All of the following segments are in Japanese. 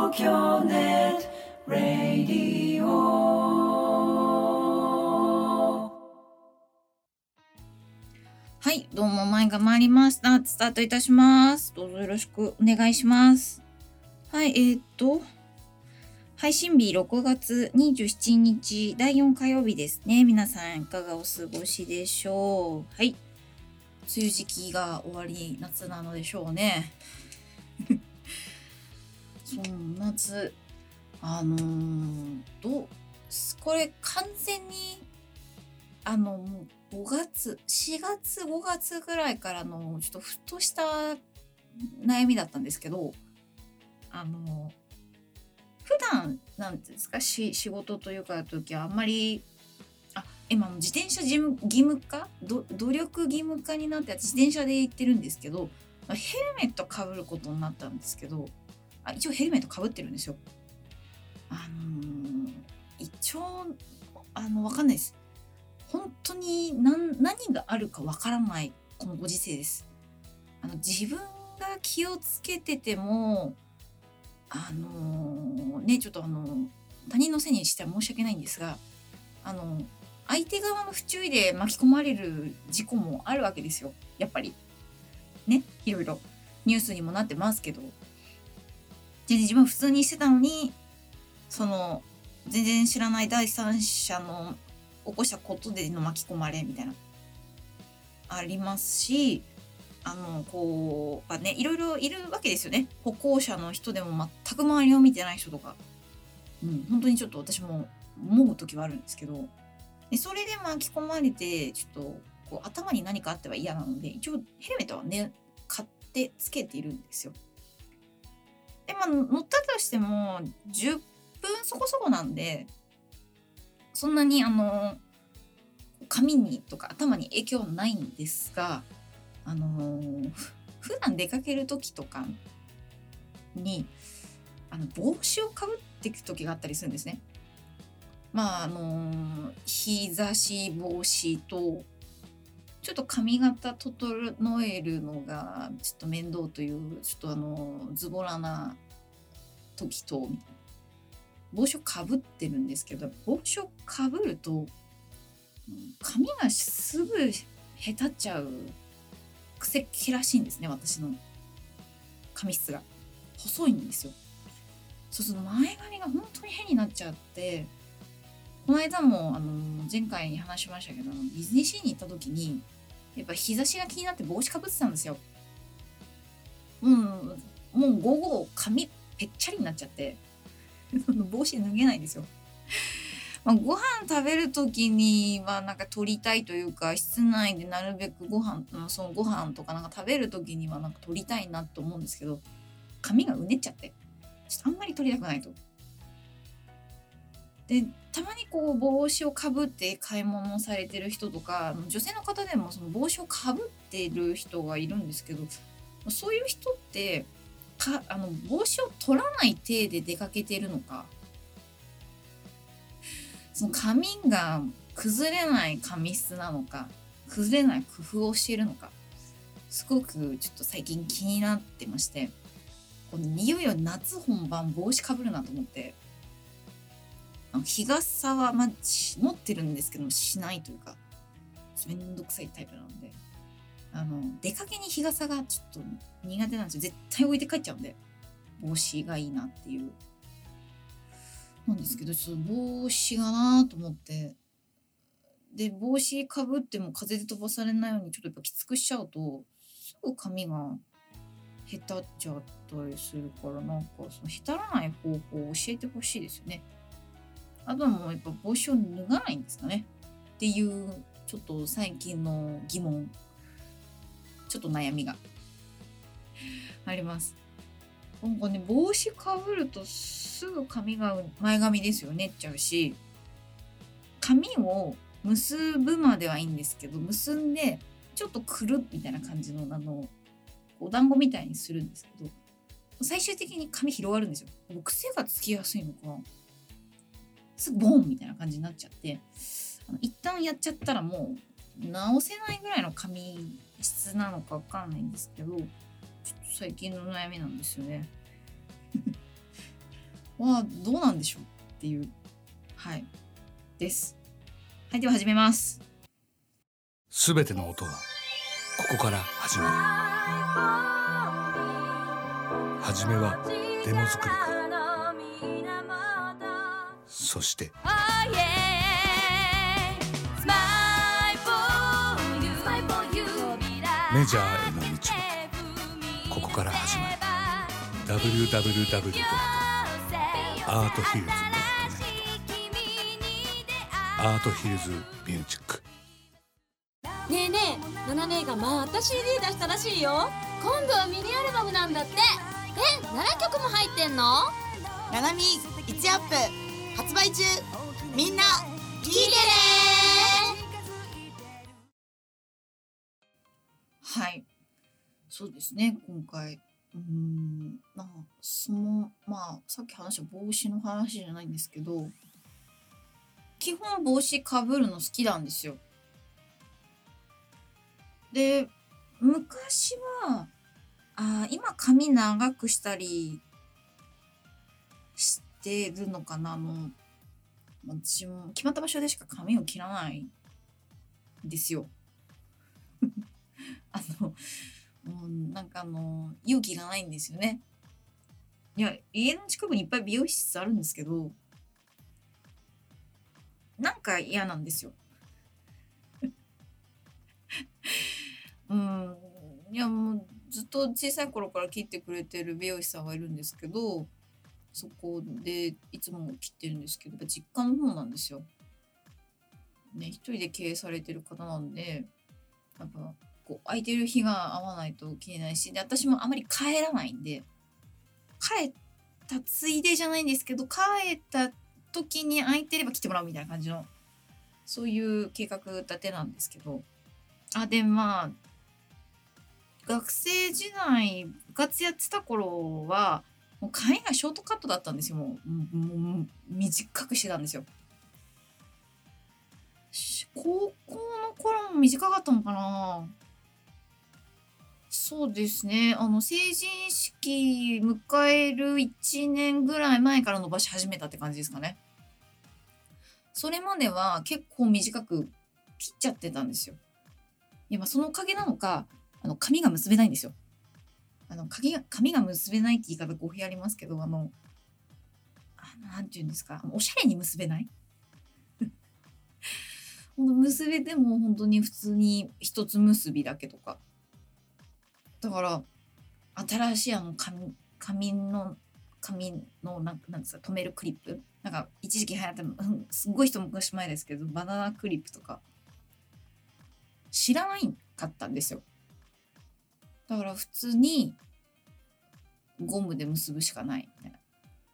京ネットラディオ。はい、どうも前が参りました。スタートいたします。どうぞよろしくお願いします。はい、配信日6月27日第4火曜日ですね。皆さんいかがお過ごしでしょう。はい。梅雨時期が終わり、夏なのでしょうね。そう、夏。これ完全に、もう4月、5月ぐらいからのちょっとふとした悩みだったんですけど、普段、なんていうんですか、仕事というか時はあんまり、今自転車義務化努力義務化になって自転車で行ってるんですけど、ヘルメットかぶることになったんですけど、一応ヘルメットかぶってるんですよ。一応、わかんないです。本当に何があるかわからないこのご時世です。自分が気をつけてても、ちょっと他人のせいにしては申し訳ないんですが、相手側の不注意で巻き込まれる事故もあるわけですよ。やっぱり。ね、いろいろニュースにもなってますけど、全然自分普通にしてたのに、全然知らない第三者の起こしたことでの巻き込まれみたいな、ありますし、いろいろいるわけですよね。歩行者の人でも全く周りを見てない人とか。本当にちょっと私も思う時はあるんですけど、でそれで巻き込まれて、ちょっと頭に何かあっては嫌なので、一応ヘルメットはね、買ってつけているんですよ。で、乗ったとしても、10分そこそこなんで、そんなに髪にとか頭に影響はないんですが、普段出かける時とかに、帽子をかぶっていく時があったりするんですね。日差し防止と、ちょっと髪型整えるのがちょっと面倒という、ちょっとズボラな時と、帽子をかぶってるんですけど、帽子をかぶると、髪がすぐへたっちゃう癖っ気らしいんですね、私の髪質が。細いんですよ。そうすると前髪が本当に変になっちゃって、この間も前回に話しましたけど、ディズニーシーに行った時に、やっぱ日差しが気になって帽子かぶってたんですよ。もう午後髪ぺっちゃりになっちゃって、帽子脱げないんですよ。ご飯食べる時にはなんか取りたいというか、室内でなるべくそのご飯とかなんか食べる時にはなんか取りたいなと思うんですけど、髪がうねっちゃって、ちょっとあんまり取りたくないと。で、たまに帽子をかぶって買い物されてる人とか、女性の方でもその帽子をかぶってる人がいるんですけど、そういう人って帽子を取らない体で出かけてるのか、その髪が崩れない髪質なのか、崩れない工夫をしているのか、すごくちょっと最近気になってまして、いよいよ夏本番帽子かぶるなと思って、日傘は持ってるんですけどしないというか、めんどくさいタイプなので、出かけに日傘がちょっと苦手なんですよ。絶対置いて帰っちゃうんで、帽子がいいなっていう。なんですけど、ちょっと帽子がなと思って、で、帽子かぶっても風で飛ばされないようにちょっとやっぱきつくしちゃうと、すぐ髪がへたっちゃったりするから、なんかそのへたらない方法を教えてほしいですよね。あとはもうやっぱ帽子を脱がないんですかねっていう、ちょっと最近の疑問、ちょっと悩みがあります。なんかね、帽子かぶるとすぐ髪が前髪ですよねっちゃうし、髪を結ぶまではいいんですけど、結んでちょっとくるみたいな感じのお団子みたいにするんですけど、最終的に髪広がるんですよ。癖がつきやすいのか、すぐボンみたいな感じになっちゃって、一旦やっちゃったらもう直せないぐらいの髪質なのかわかんないんですけど、ちょっと最近の悩みなんですよね。 はどうなんでしょうっていう、はいです。はい、では始めます。 すべての音はここから始まる。はじめはデモ作りから、そしてメジャーへの道もここから始まる。 www.arthillsnet アートヒルズミュージック。 ねえねえ、ナナ姉がまた CD 出したらしいよ。今度はミニアルバムなんだって。7曲も入ってんの？ ナナミ1アップ発売中。みんな聞いてね。 はい、そうですね。今回さっき話した帽子の話じゃないんですけど、基本帽子かぶるの好きなんですよ。で、昔は今髪長くしたりしてるのかな。私も決まった場所でしか髪を切らないんですよ。もうなんか勇気がないんですよね。いや、家の近くにいっぱい美容室あるんですけど、なんか嫌なんですよ。いや、もうずっと小さい頃から切ってくれてる美容師さんがいるんですけど、そこでいつも切ってるんですけど、実家の方なんですよ。ね、一人で経営されてる方なんで、やっぱこう空いてる日が合わないと切れないし、で、私もあまり帰らないんで、帰ったついでじゃないんですけど、帰った時に空いてれば来てもらうみたいな感じの、そういう計画立てなんですけど、で、学生時代部活やってた頃はもう髪がショートカットだったんですよ。もう短くしてたんですよ。高校の頃も短かったのかな。そうですね。成人式迎える1年ぐらい前から伸ばし始めたって感じですかね。それまでは結構短く切っちゃってたんですよ。いや、そのおかげなのか、髪が結べないんですよ。髪が結べないって言い方語弊ありますけど、なんていうんですか、おしゃれに結べない結べても本当に普通に一つ結びだけとか。だから、新しい髪のなんですか、止めるクリップ。なんか、一時期流行ったの、すっごい一昔前ですけど、バナナクリップとか、知らないかったんですよ。だから普通にゴムで結ぶしかないみたいな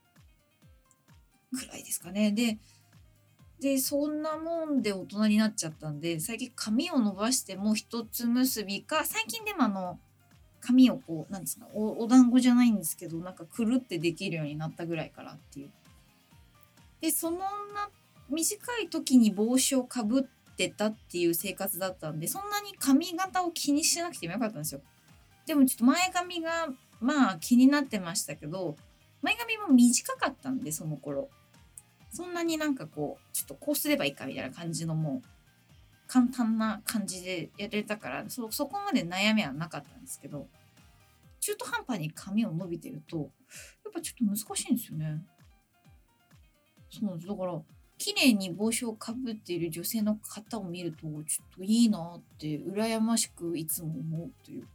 くらいですかね。で、そんなもんで大人になっちゃったんで、最近髪を伸ばしても一つ結びか、最近でも髪をこう、なんですか、お団子じゃないんですけど、なんかくるってできるようになったぐらいからっていう。で、短い時に帽子をかぶってたっていう生活だったんで、そんなに髪型を気にしなくてもよかったんですよ。でもちょっと前髪が気になってましたけど、前髪も短かったんで、その頃。そんなになんかこう、ちょっとこうすればいいかみたいな感じのもう、簡単な感じでやれたから、そこまで悩みはなかったんですけど、中途半端に髪を伸びてると、やっぱちょっと難しいんですよね。そうなんです。だから、綺麗に帽子をかぶっている女性の方を見ると、ちょっといいなって羨ましくいつも思うという。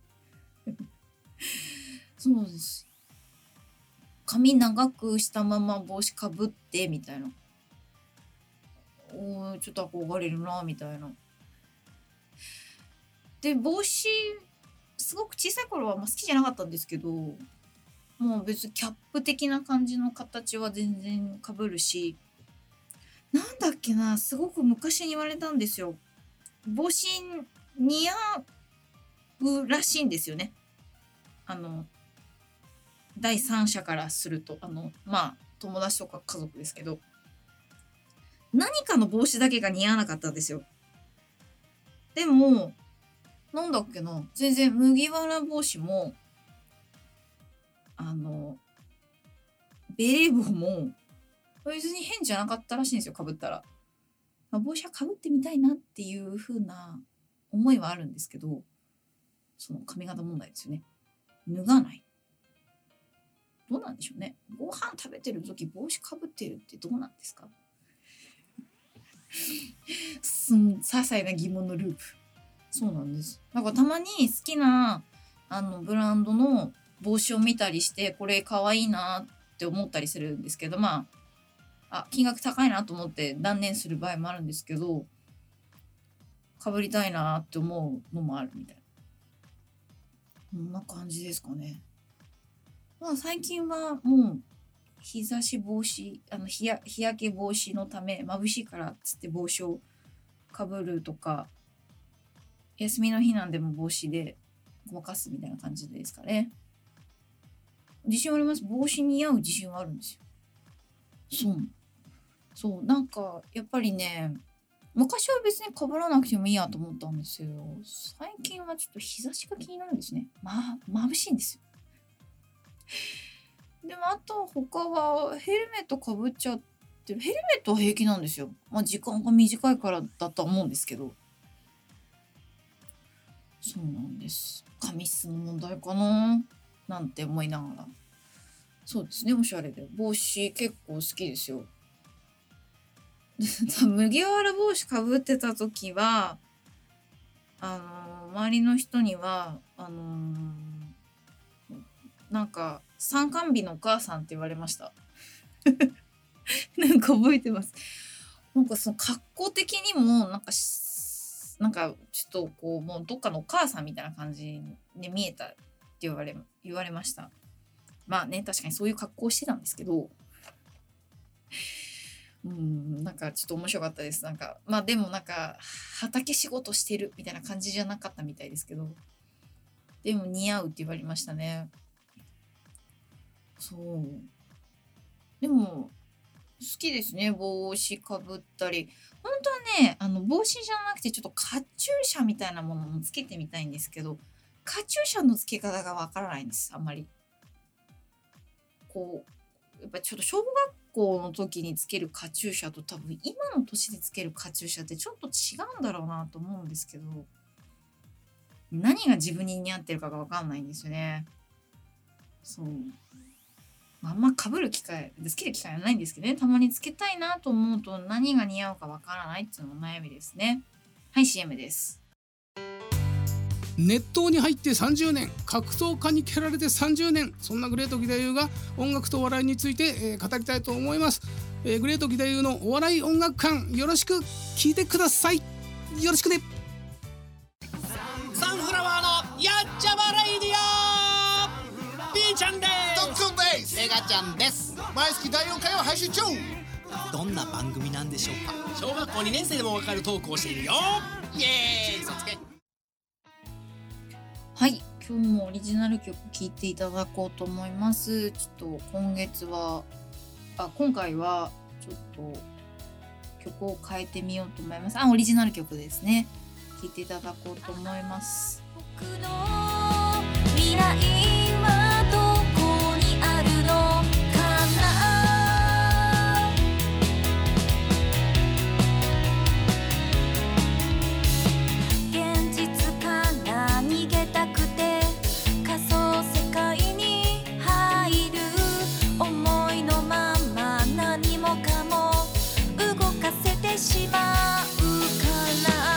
そうです。髪長くしたまま帽子かぶってみたいな。ちょっと憧れるなみたいな。で、帽子すごく小さい頃は好きじゃなかったんですけど、もう別にキャップ的な感じの形は全然かぶるし、なんだっけな、すごく昔に言われたんですよ。帽子似合うらしいんですよね。第三者からすると、友達とか家族ですけど、何かの帽子だけが似合わなかったんですよ。でも、なんだっけな、全然麦わら帽子も、 ベレー帽も別に変じゃなかったらしいんですよ、かぶったら。帽子はかぶってみたいなっていう風な思いはあるんですけど、その髪型問題ですよね。脱がない。どうなんでしょうね。ご飯食べてる時帽子かぶってるってどうなんですか？些細な疑問のループ。そうなんです。なんかたまに好きなブランドの帽子を見たりして、これ可愛いなって思ったりするんですけど、金額高いなと思って断念する場合もあるんですけど、かぶりたいなって思うのもあるみたいな。こんな感じですかね。最近はもう日差し防止、日焼け防止のため、眩しいからっつって帽子をかぶるとか、休みの日なんでも帽子でごまかすみたいな感じですかね。自信はあります。帽子に合う自信はあるんですよ。そう、なんかやっぱりね、昔は別に被らなくてもいいやと思ったんですよ。最近はちょっと日差しが気になるんですね。眩しいんですよ。でもあと他はヘルメットかぶっちゃってる。ヘルメットは平気なんですよ。時間が短いからだとは思うんですけど。そうなんです。髪質の問題かななんて思いながら。そうですね、おしゃれで。帽子結構好きですよ。麦わら帽子かぶってた時は周りの人にはなんか参観日のお母さんって言われましたなんか覚えてます。なんかその格好的にもなんかちょっとこうもうどっかのお母さんみたいな感じに見えたって言われました。確かにそういう格好してたんですけど、なんかちょっと面白かったです。でも畑仕事してるみたいな感じじゃなかったみたいですけど、でも似合うって言われましたね。そう。でも好きですね、帽子かぶったり。本当はね、帽子じゃなくてちょっとカチューシャみたいなものもつけてみたいんですけど、カチューシャのつけ方がわからないんです、あんまり。やっぱりちょっと小学校の時につけるカチューシャと多分今の年でつけるカチューシャってちょっと違うんだろうなと思うんですけど、何が自分に似合ってるかがわかんないんですよね。そう。あんま被る機会、つける機会はないんですけどね、たまにつけたいなと思うと何が似合うかわからないっていうのも悩みですね。はい、CM です。 熱湯に入って30年、格闘家に蹴られて30年、そんなグレート義太夫が音楽とお笑いについて、語りたいと思います。グレート義太夫のお笑い音楽館、よろしく聞いてください。よろしくね。 サンフラワーのやっちゃまレイディオ、ピーちゃんです。 ドックンです。 メガちゃんです。 毎月第4回を配信中。 どんな番組なんでしょうか。小学校2年生でもわかるトークをしているよ。イエーイ、そつけ。 はい、今日もオリジナル曲聴いていただこうと思います。ちょっと今回はちょっと曲を変えてみようと思います。オリジナル曲ですね。聴いていただこうと思います。 僕の未来はどこにあるのかな。現実から逃げたくて仮想世界に入る。思いのまま何もかも動かせてしまうから。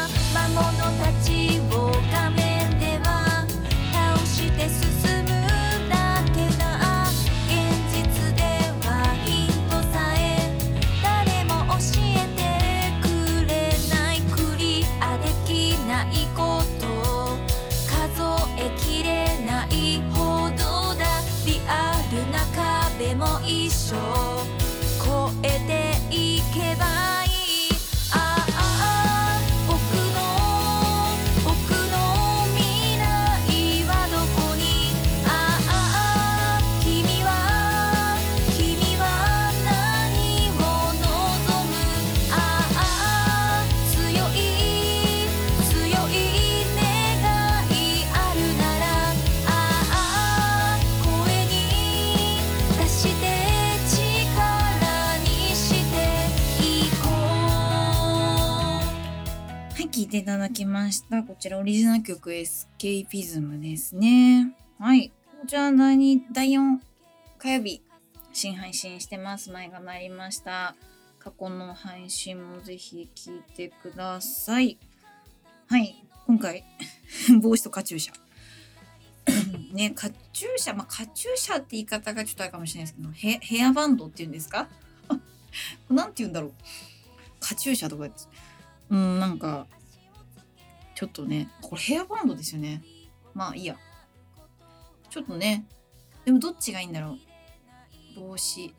魔物たちを画面では倒して進むだけだ。現実ではヒントさえ誰も教えてくれない。クリアできないこと数えきれないほどだ。リアルな壁も一緒越えていけばいい。声に出して誓ていただきました。こちらオリジナル曲エスケーピズムですね。はい。こちら第4火曜日新配信してます。前が参りました。過去の配信もぜひ聞いてください。はい。今回帽子とカチューシャね、カチューシャ、カチューシャって言い方がちょっとあるかもしれないですけど、ヘアバンドっていうんですかなんて言うんだろう。カチューシャとかなんかちょっとね、これヘアバンドですよね。まあいいや。ちょっとね、でもどっちがいいんだろう。帽子。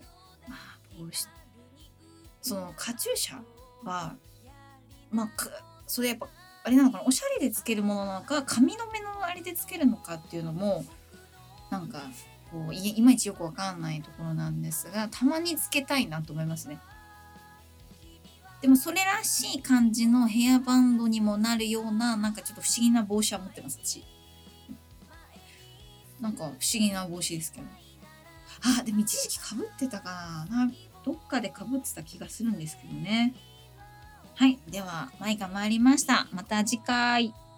そのカチューシャは、それやっぱあれなのかな、おしゃれでつけるものなのか、髪の目のあれでつけるのかっていうのもなんかこういまいちよくわかんないところなんですが、たまにつけたいなと思いますね。でもそれらしい感じのヘアバンドにもなるような、なんかちょっと不思議な帽子は持ってますし、なんか不思議な帽子ですけど、でも一時期被ってたかな、どっかで被ってた気がするんですけどね。はい、ではマイが参りました。また次回。